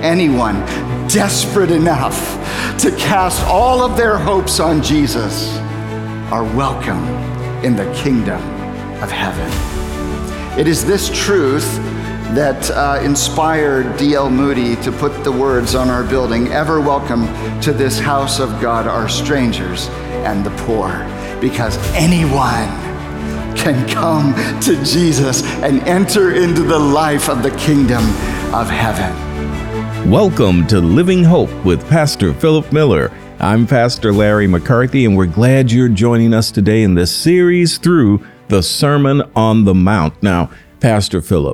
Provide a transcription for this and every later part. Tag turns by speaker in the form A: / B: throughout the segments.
A: anyone desperate enough to cast all of their hopes on Jesus are welcome in the kingdom of heaven. It is this truth that inspired D.L. Moody to put the words on our building, "Ever welcome to this house of God are strangers and the poor," because anyone can come to Jesus and enter into the life of the kingdom of heaven.
B: Welcome to Living Hope with Pastor Philip Miller. I'm Pastor Larry McCarthy, and we're glad you're joining us today in this series through the Sermon on the Mount. Now, Pastor Philip,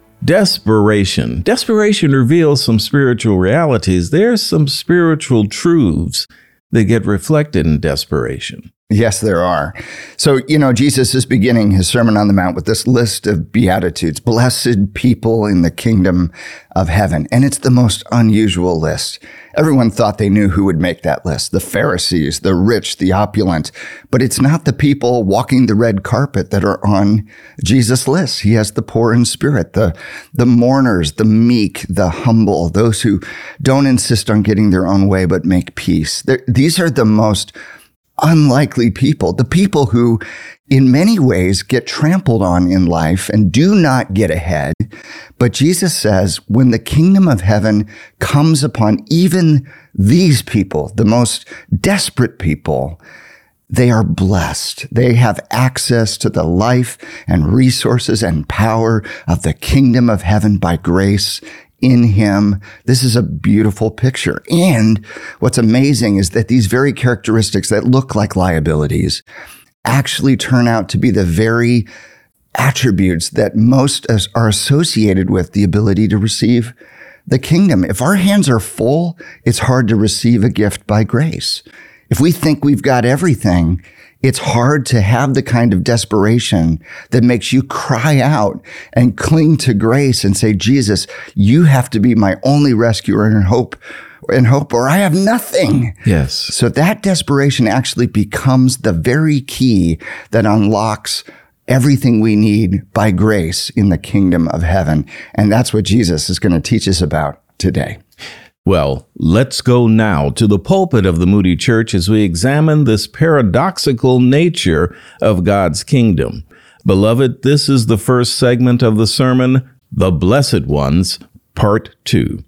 B: Desperation reveals some spiritual realities. There's some spiritual truths that get reflected in desperation.
A: Yes, there are. So, Jesus is beginning his Sermon on the Mount with this list of Beatitudes, blessed people in the kingdom of heaven. And it's the most unusual list. Everyone thought they knew who would make that list, the Pharisees, the rich, the opulent. But it's not the people walking the red carpet that are on Jesus' list. He has the poor in spirit, the mourners, the meek, the humble, those who don't insist on getting their own way but make peace. These are the most unlikely people, the people who in many ways get trampled on in life and do not get ahead. But Jesus says, when the kingdom of heaven comes upon even these people, the most desperate people, they are blessed. They have access to the life and resources and power of the kingdom of heaven by grace in him. This is a beautiful picture. And what's amazing is that these very characteristics that look like liabilities actually turn out to be the very attributes that most are associated with the ability to receive the kingdom. If our hands are full, it's hard to receive a gift by grace. If we think we've got everything, it's hard to have the kind of desperation that makes you cry out and cling to grace and say, Jesus, you have to be my only rescuer and hope, or I have nothing.
B: Yes.
A: So that desperation actually becomes the very key that unlocks everything we need by grace in the kingdom of heaven. And that's what Jesus is going to teach us about today.
B: Well, let's go now to the pulpit of the Moody Church as we examine this paradoxical nature of God's kingdom. Beloved, this is the first segment of the sermon, The Blessed Ones, Part 2.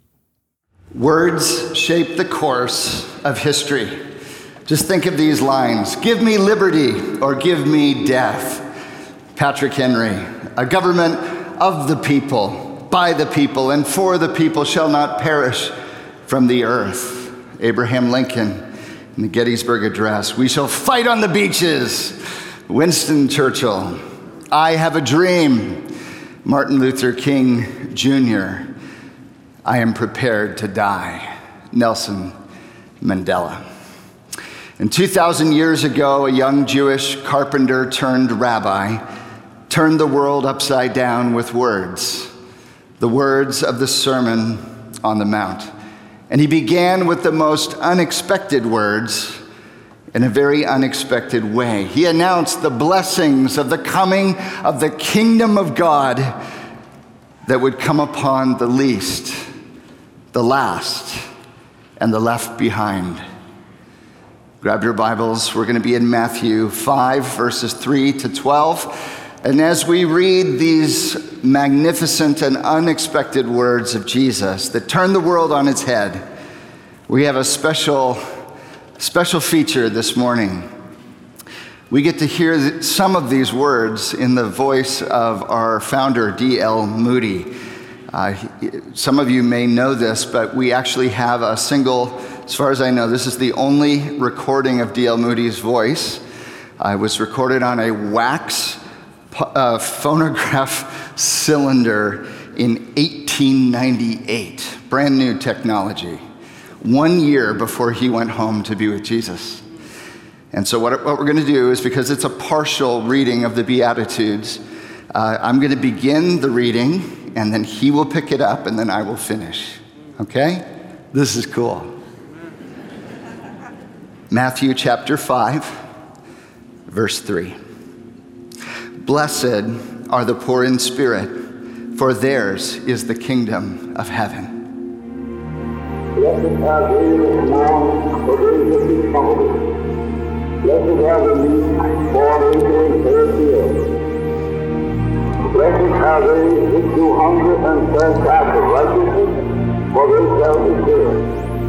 A: Words shape the course of history. Just think of these lines. Give me liberty or give me death. Patrick Henry, a government of the people, by the people, and for the people shall not perish from the earth. Abraham Lincoln in the Gettysburg Address. We shall fight on the beaches. Winston Churchill. I have a dream. Martin Luther King Jr. I am prepared to die. Nelson Mandela. And 2,000 years ago, a young Jewish carpenter turned rabbi turned the world upside down with words, the words of the Sermon on the Mount. And he began with the most unexpected words in a very unexpected way. He announced the blessings of the coming of the kingdom of God that would come upon the least, the last, and the left behind. Grab your Bibles. We're going to be in Matthew 5, verses 3 to 12. And as we read these magnificent and unexpected words of Jesus that turn the world on its head, we have a special feature this morning. We get to hear some of these words in the voice of our founder, D.L. Moody. Some of you may know this, but we actually have a single, as far as I know, this is the only recording of D.L. Moody's voice. It was recorded on a wax phonograph cylinder in 1898, brand new technology, 1 year before he went home to be with Jesus. And so what we're going to do is, because it's a partial reading of the Beatitudes, I'm going to begin the reading, and then he will pick it up, and then I will finish. Okay? This is cool. Matthew chapter 5, verse 3. Blessed are the poor in spirit, for theirs is the kingdom of heaven.
C: Blessed are they that mourn, for they shall be comforted. Blessed are the meek, for they shall inherit the earth. Blessed are they which do hunger and thirst after righteousness, for they shall be filled.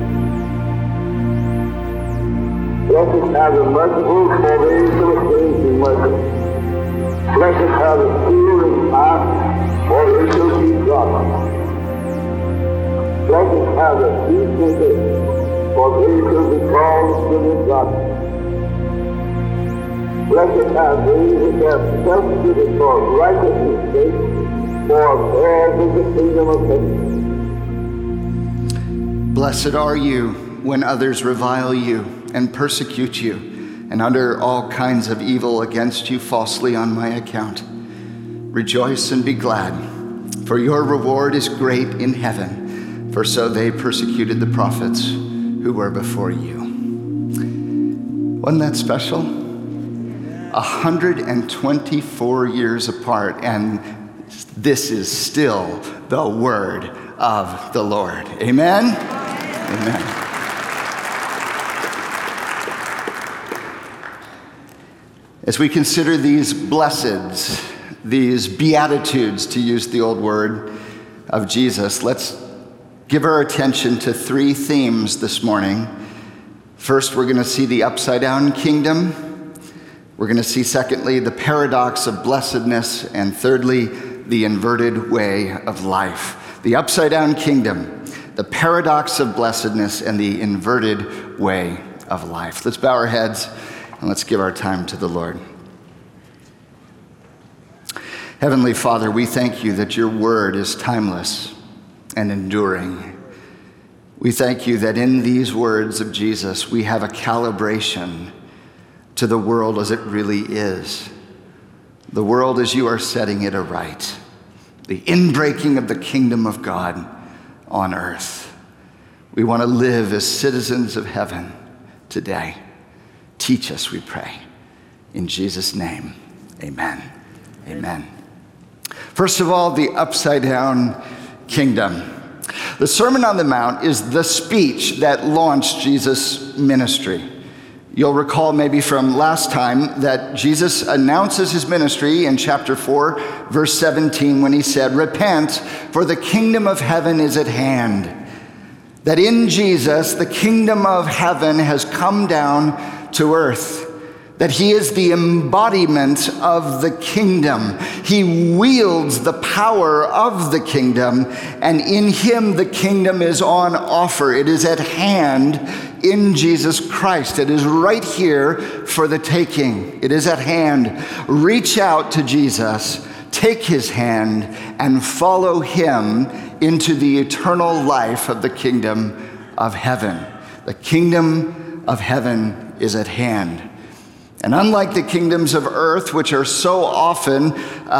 C: Blessed are the merciful, for they shall obtain mercy. Blessed are the pure in heart, for they shall see God. Blessed are the peacemakers, for they shall be called children of God. Blessed are they which are persecuted for righteousness' sake, for theirs is the kingdom of heaven.
A: Blessed are you when others revile you and persecute you and utter all kinds of evil against you falsely on my account. Rejoice and be glad, for your reward is great in heaven, for so they persecuted the prophets who were before you. Wasn't that special? 124 years apart, and this is still the word of the Lord. Amen? Amen. As we consider these blesseds, these beatitudes, to use the old word of Jesus, let's give our attention to three themes this morning. First, we're going to see the upside-down kingdom. We're going to see, secondly, the paradox of blessedness, and thirdly, the inverted way of life. The upside-down kingdom, the paradox of blessedness, and the inverted way of life. Let's bow our heads and let's give our time to the Lord. Heavenly Father, we thank you that your word is timeless and enduring. We thank you that in these words of Jesus, we have a calibration to the world as it really is. The world as you are setting it aright. The inbreaking of the kingdom of God on earth. We want to live as citizens of heaven today. Teach us, we pray. In Jesus' name, amen. Amen. First of all, the upside-down kingdom. The Sermon on the Mount is the speech that launched Jesus' ministry. You'll recall maybe from last time that Jesus announces his ministry in chapter 4, verse 17, when he said, "Repent, for the kingdom of heaven is at hand." That in Jesus, the kingdom of heaven has come down to earth. That he is the embodiment of the kingdom. He wields the power of the kingdom, and in him the kingdom is on offer. It is at hand in Jesus Christ. It is right here for the taking. It is at hand. Reach out to Jesus, take his hand, and follow him into the eternal life of the kingdom of heaven. The kingdom of heaven is at hand. And unlike the kingdoms of earth, which are so often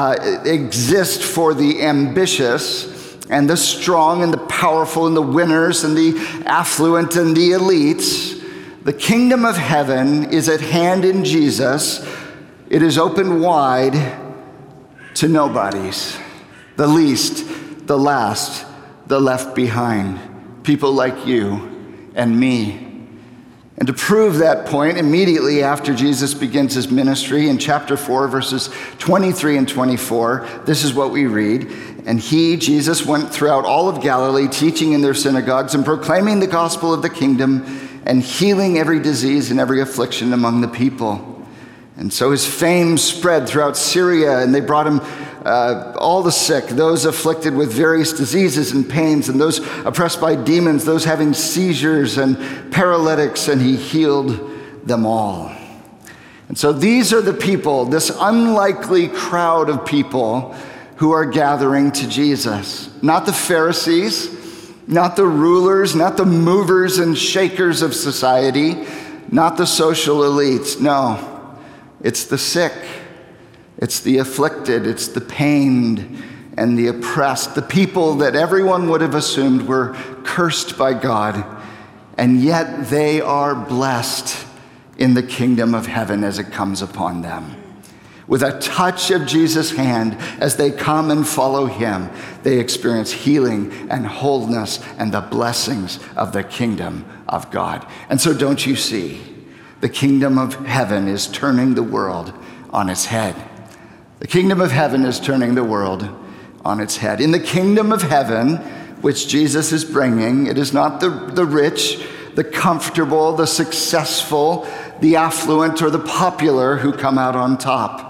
A: exist for the ambitious and the strong and the powerful and the winners and the affluent and the elites, the kingdom of heaven is at hand in Jesus. It is open wide to nobodies, the least, the last, the left behind, people like you and me. And to prove that point, immediately after Jesus begins his ministry in chapter 4, verses 23 and 24, this is what we read. "And he, Jesus, went throughout all of Galilee, teaching in their synagogues and proclaiming the gospel of the kingdom and healing every disease and every affliction among the people." And so his fame spread throughout Syria, and they brought him all the sick, those afflicted with various diseases and pains, and those oppressed by demons, those having seizures and paralytics, and he healed them all. And so these are the people, this unlikely crowd of people who are gathering to Jesus. Not the Pharisees, not the rulers, not the movers and shakers of society, not the social elites. No, it's the sick. It's the afflicted, it's the pained and the oppressed, the people that everyone would have assumed were cursed by God, and yet they are blessed in the kingdom of heaven as it comes upon them. With a touch of Jesus' hand, as they come and follow him, they experience healing and wholeness and the blessings of the kingdom of God. And so don't you see, the kingdom of heaven is turning the world on its head. The kingdom of heaven is turning the world on its head. In the kingdom of heaven, which Jesus is bringing, it is not the rich, the comfortable, the successful, the affluent, or the popular who come out on top.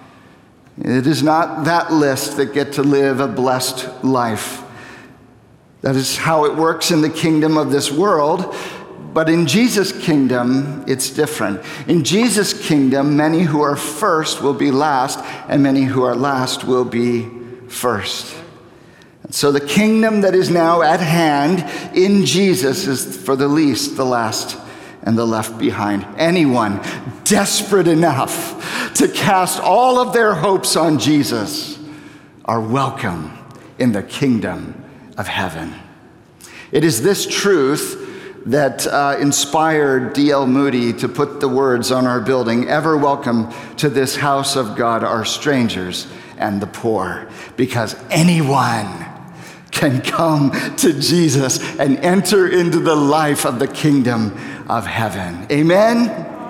A: It is not that list that get to live a blessed life. That is how it works in the kingdom of this world. But in Jesus' kingdom, it's different. In Jesus' kingdom, many who are first will be last, and many who are last will be first. And so the kingdom that is now at hand in Jesus is for the least, the last, and the left behind. Anyone desperate enough to cast all of their hopes on Jesus are welcome in the kingdom of heaven. It is this truth that inspired D.L. Moody to put the words on our building, "Ever welcome to this house of God are strangers and the poor," because anyone can come to Jesus and enter into the life of the kingdom of heaven. Amen?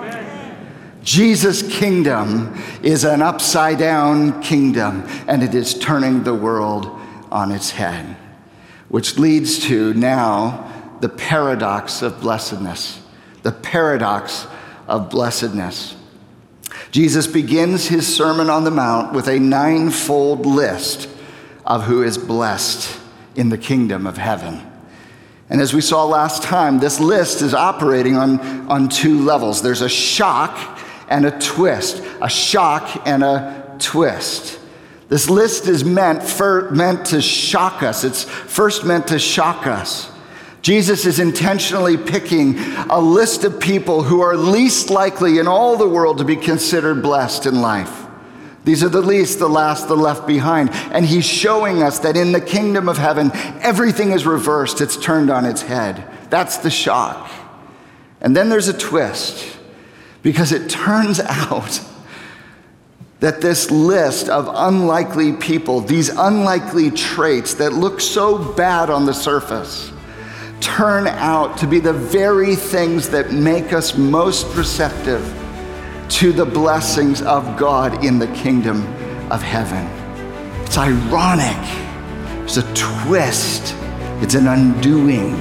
A: Jesus' kingdom is an upside-down kingdom, and it is turning the world on its head, which leads to now the paradox of blessedness. The paradox of blessedness. Jesus begins his Sermon on the Mount with a 9-fold list of who is blessed in the kingdom of heaven. And as we saw last time, this list is operating on two levels. There's a shock and a twist. A shock and a twist. This list is meant to shock us. It's first meant to shock us. Jesus is intentionally picking a list of people who are least likely in all the world to be considered blessed in life. These are the least, the last, the left behind. And he's showing us that in the kingdom of heaven, everything is reversed. It's turned on its head. That's the shock. And then there's a twist, because it turns out that this list of unlikely people, these unlikely traits that look so bad on the surface, turn out to be the very things that make us most receptive to the blessings of God in the kingdom of heaven. It's ironic. It's a twist. It's an undoing.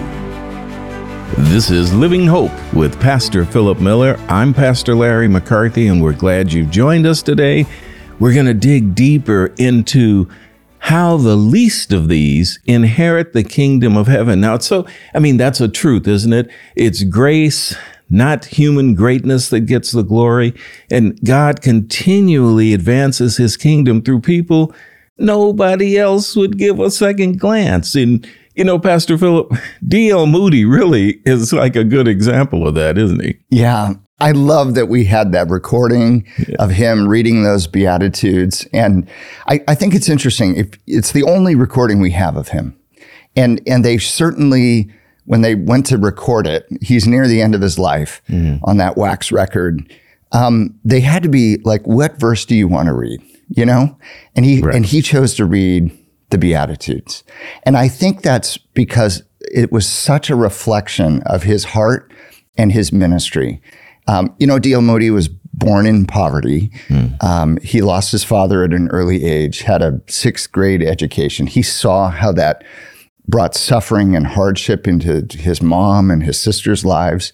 B: This is Living Hope with Pastor Philip Miller. I'm Pastor Larry McCarthy, and we're glad you've joined us today. We're going to dig deeper into how the least of these inherit the kingdom of heaven. Now, that's a truth, isn't it? It's grace, not human greatness, that gets the glory. And God continually advances his kingdom through people nobody else would give a second glance. And, Pastor Philip, D.L. Moody really is like a good example of that, isn't he?
A: Yeah. I love that we had that recording of him reading those Beatitudes. And I think it's interesting. It's the only recording we have of him. And they certainly, when they went to record it, he's near the end of his life on that wax record. They had to be like, what verse do you want to read? And he chose to read the Beatitudes. And I think that's because it was such a reflection of his heart and his ministry. D.L. Moody was born in poverty. He lost his father at an early age, had a 6th grade education. He saw how that brought suffering and hardship into his mom and his sister's lives.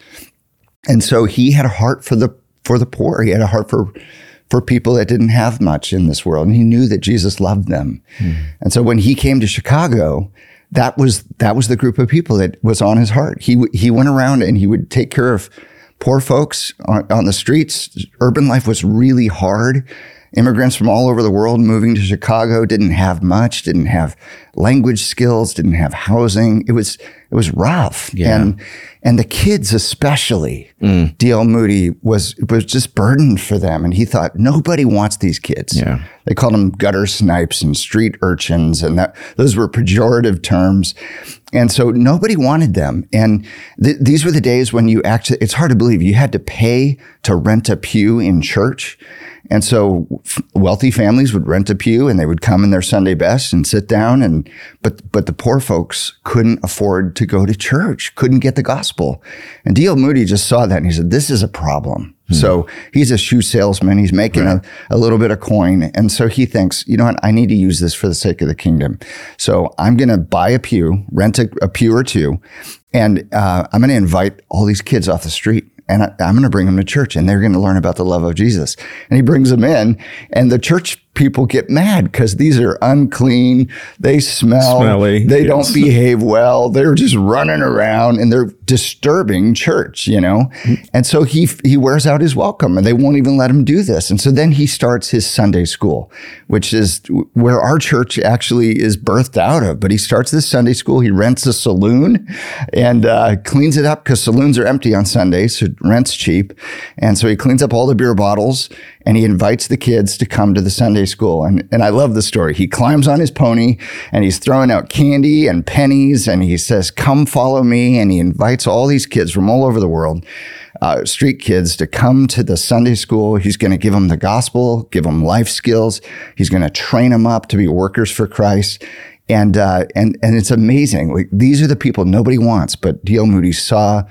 A: And so he had a heart for the poor. He had a heart for people that didn't have much in this world. And he knew that Jesus loved them. And so when he came to Chicago, that was the group of people that was on his heart. He went around and he would take care of poor folks on the streets. Urban life was really hard. Immigrants from all over the world moving to Chicago didn't have much, didn't have language skills, didn't have housing. It was rough.
B: Yeah.
A: And the kids especially, D.L. Moody was just burdened for them. And he thought, nobody wants these kids. Yeah. They called them gutter snipes and street urchins. And those were pejorative terms. And so nobody wanted them. And these were the days when it's hard to believe, you had to pay to rent a pew in church. And so wealthy families would rent a pew and they would come in their Sunday best and sit down. But the poor folks couldn't afford to go to church, couldn't get the gospel. And D.L. Moody just saw that and he said, this is a problem. So he's a shoe salesman. He's making a little bit of coin. And so he thinks, you know what, I need to use this for the sake of the kingdom. So I'm going to buy a pew, rent a pew or two, and I'm going to invite all these kids off the street. And I'm going to bring them to church and they're going to learn about the love of Jesus. And he brings them in and the church people get mad because these are unclean. They smell. Smelly. They don't behave well. They're just running around and they're disturbing church, you know? And so he wears out his welcome and they won't even let him do this. And so then he starts his Sunday school, which is where our church actually is birthed out of. But he starts this Sunday school. He rents a saloon and cleans it up because saloons are empty on Sundays. So rent's cheap. And so he cleans up all the beer bottles and he invites the kids to come to the Sunday school. And I love the story. He climbs on his pony and he's throwing out candy and pennies and he says, come follow me. And he invites all these kids from all over the world, street kids, to come to the Sunday school. He's going to give them the gospel, give them life skills. He's going to train them up to be workers for Christ. And it's amazing. Like, these are the people nobody wants, but D.L. Moody saw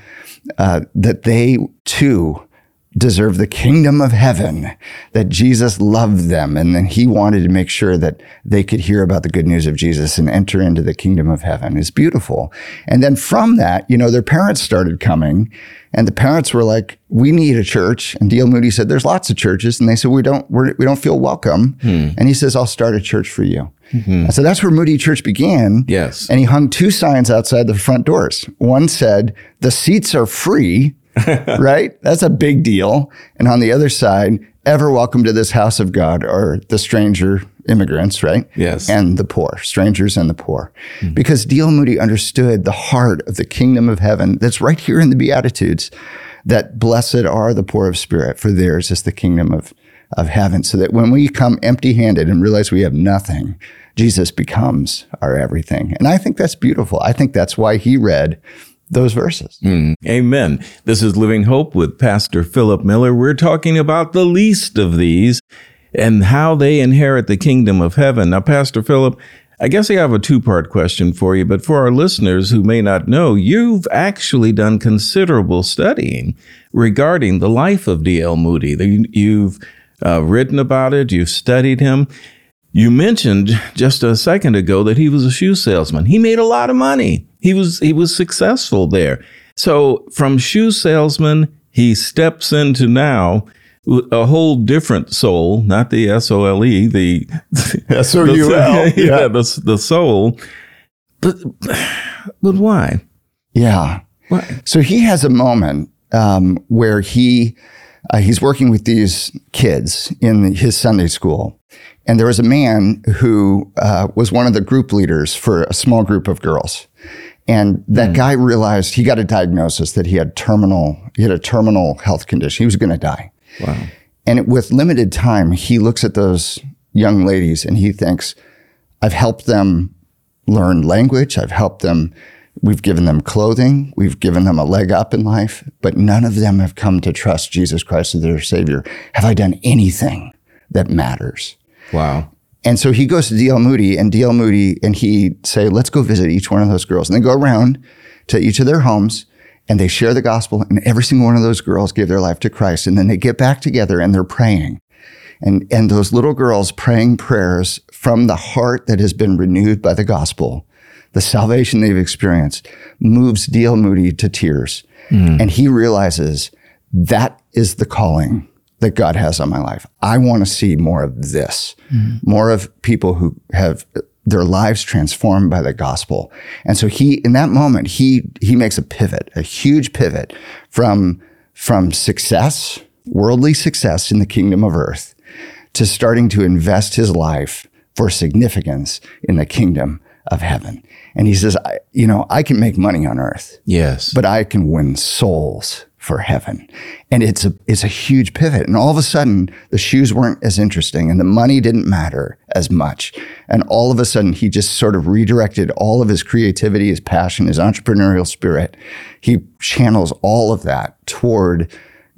A: that they too deserve the kingdom of heaven, that Jesus loved them. And then he wanted to make sure that they could hear about the good news of Jesus and enter into the kingdom of heaven. It's beautiful. And then from that, you know, their parents started coming and the parents were like, we need a church. And D.L. Moody said, there's lots of churches. And they said, we don't feel welcome. And he says, I'll start a church for you. And so that's where Moody Church began.
B: Yes.
A: And he hung two signs outside the front doors. One said, the seats are free. Right? That's a big deal. And on the other side, ever welcome to this house of God, or the stranger immigrants, right?
B: Yes.
A: And the poor, strangers and the poor. Because D.L. Moody understood the heart of the kingdom of heaven that's right here in the Beatitudes, that blessed are the poor of spirit, for theirs is the kingdom of heaven. So that when we come empty-handed and realize we have nothing, Jesus becomes our everything. And I think that's beautiful. I think that's why he read those verses.
B: Amen. This is Living Hope with Pastor Philip Miller. We're talking about the least of these and how they inherit the kingdom of heaven. Now, Pastor Philip, I guess I have a two-part question for you, but for our listeners who may not know, you've actually done considerable studying regarding the life of D.L. Moody. You've written about it, you've studied him. You mentioned just a second ago that he was a shoe salesman. He made a lot of money. He was successful there. So from shoe salesman, he steps into now a whole different soul, not the S-O-L-E, the
A: S-O-U-L.
B: The soul. But why?
A: Yeah.
B: Why?
A: So he has a moment where he's working with these kids in his Sunday school. And there was a man who was one of the group leaders for a small group of girls. And that guy realized, he got a diagnosis that he had a terminal health condition. He was going to die.
B: Wow.
A: And with limited time, he looks at those young ladies and he thinks, I've helped them learn language. We've given them clothing. We've given them a leg up in life, but none of them have come to trust Jesus Christ as their Savior. Have I done anything that matters?
B: Wow.
A: And so he goes to D.L. Moody and he'd say, let's go visit each one of those girls. And they go around to each of their homes and they share the gospel. And every single one of those girls gave their life to Christ. And then they get back together and they're praying. And those little girls praying prayers from the heart that has been renewed by the gospel, the salvation they've experienced, moves D.L. Moody to tears. And he realizes that is the calling that God has on my life. I want to see more of this, more of people who have their lives transformed by the gospel. And so in that moment, he makes a pivot, a huge pivot from success, worldly success in the kingdom of earth, to starting to invest his life for significance in the kingdom of heaven. And he says, I can make money on earth.
B: Yes.
A: But I can win souls for heaven. And it's a huge pivot. And all of a sudden, the shoes weren't as interesting and the money didn't matter as much. And all of a sudden, he just sort of redirected all of his creativity, his passion, his entrepreneurial spirit. He channels all of that toward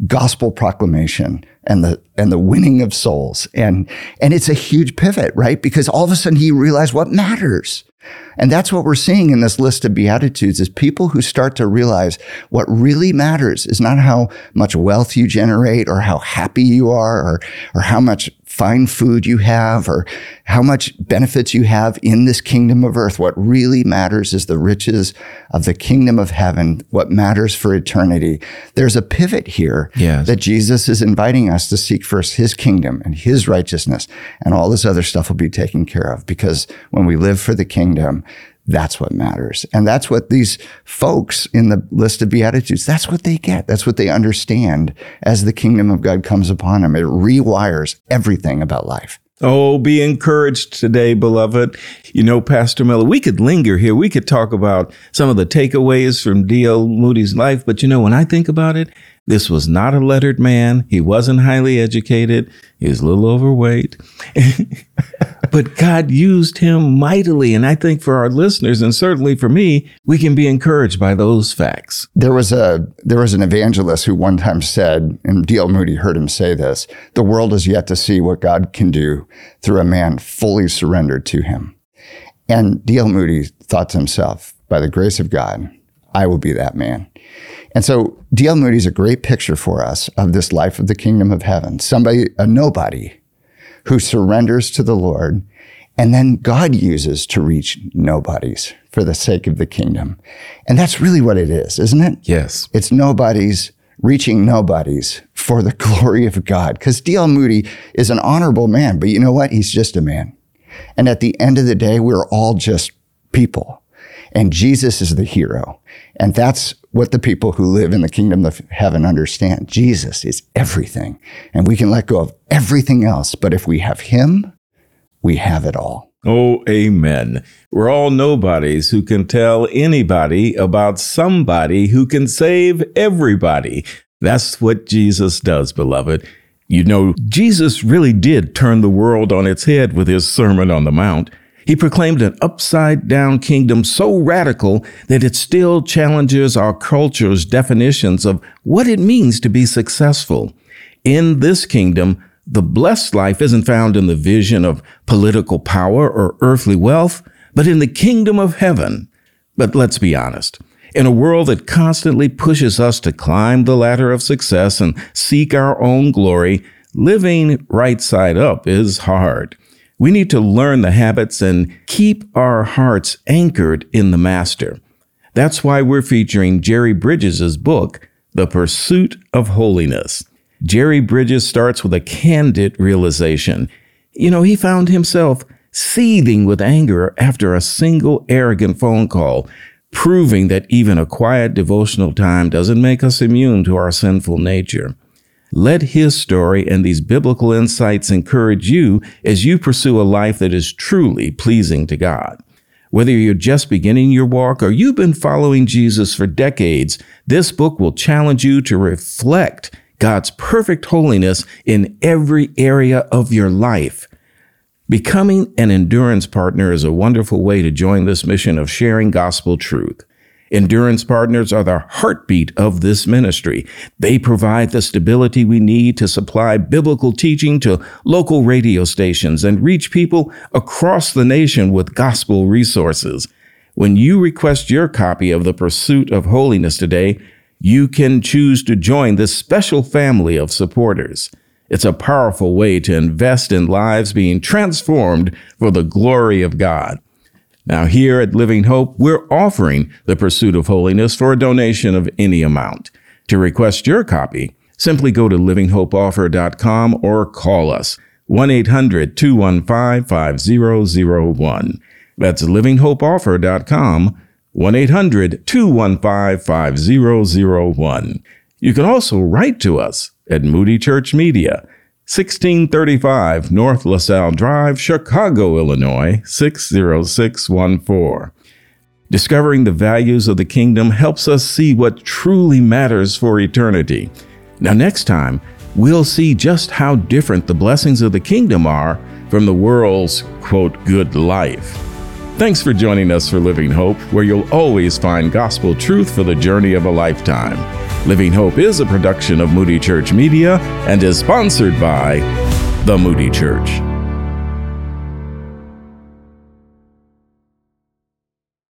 A: gospel proclamation and the winning of souls. And it's a huge pivot, right? Because all of a sudden he realized what matters. And that's what we're seeing in this list of Beatitudes is people who start to realize what really matters is not how much wealth you generate or how happy you are or how much fine food you have or how much benefits you have in this kingdom of earth. What really matters is the riches of the kingdom of heaven, what matters for eternity. There's a pivot here that Jesus is inviting us to seek first his kingdom and his righteousness, and all this other stuff will be taken care of, because when we live for the kingdom, that's what matters. And that's what these folks in the list of Beatitudes, that's what they get. That's what they understand as the kingdom of God comes upon them. It rewires everything about life.
B: Oh, be encouraged today, beloved. You know, Pastor Miller, we could linger here. We could talk about some of the takeaways from D.L. Moody's life. But you know, when I think about it, this was not a lettered man. He wasn't highly educated. He was a little overweight. But God used him mightily. And I think for our listeners, and certainly for me, we can be encouraged by those facts.
A: There was an evangelist who one time said, and D.L. Moody heard him say this, the world is yet to see what God can do through a man fully surrendered to him. And D.L. Moody thought to himself, by the grace of God, I will be that man. And so D.L. Moody is a great picture for us of this life of the kingdom of heaven. Somebody, a nobody, who surrenders to the Lord, and then God uses to reach nobodies for the sake of the kingdom. And that's really what it is, isn't it?
B: Yes.
A: It's nobodies reaching nobodies for the glory of God. Because D.L. Moody is an honorable man, but you know what? He's just a man. And at the end of the day, we're all just people. And Jesus is the hero. And that's what the people who live in the kingdom of heaven understand. Jesus is everything. And we can let go of everything else. But if we have him, we have it all.
B: Oh, amen. We're all nobodies who can tell anybody about somebody who can save everybody. That's what Jesus does, beloved. You know, Jesus really did turn the world on its head with his Sermon on the Mount. He proclaimed an upside-down kingdom so radical that it still challenges our culture's definitions of what it means to be successful. In this kingdom, the blessed life isn't found in the vision of political power or earthly wealth, but in the kingdom of heaven. But let's be honest. In a world that constantly pushes us to climb the ladder of success and seek our own glory, living right side up is hard. We need to learn the habits and keep our hearts anchored in the Master. That's why we're featuring Jerry Bridges' book, The Pursuit of Holiness. Jerry Bridges starts with a candid realization. You know, he found himself seething with anger after a single arrogant phone call, proving that even a quiet devotional time doesn't make us immune to our sinful nature. Let his story and these biblical insights encourage you as you pursue a life that is truly pleasing to God. Whether you're just beginning your walk or you've been following Jesus for decades, this book will challenge you to reflect God's perfect holiness in every area of your life. Becoming an endurance partner is a wonderful way to join this mission of sharing gospel truth. Endurance partners are the heartbeat of this ministry. They provide the stability we need to supply biblical teaching to local radio stations and reach people across the nation with gospel resources. When you request your copy of The Pursuit of Holiness today, you can choose to join this special family of supporters. It's a powerful way to invest in lives being transformed for the glory of God. Now, here at Living Hope, we're offering The Pursuit of Holiness for a donation of any amount. To request your copy, simply go to livinghopeoffer.com or call us 1-800-215-5001. That's livinghopeoffer.com, 1-800-215-5001. You can also write to us at Moody Church Media, 1635 North LaSalle Drive, Chicago, Illinois, 60614. Discovering the values of the kingdom helps us see what truly matters for eternity. Now, next time, we'll see just how different the blessings of the kingdom are from the world's, quote, good life. Thanks for joining us for Living Hope, where you'll always find gospel truth for the journey of a lifetime. Living Hope is a production of Moody Church Media and is sponsored by the Moody Church.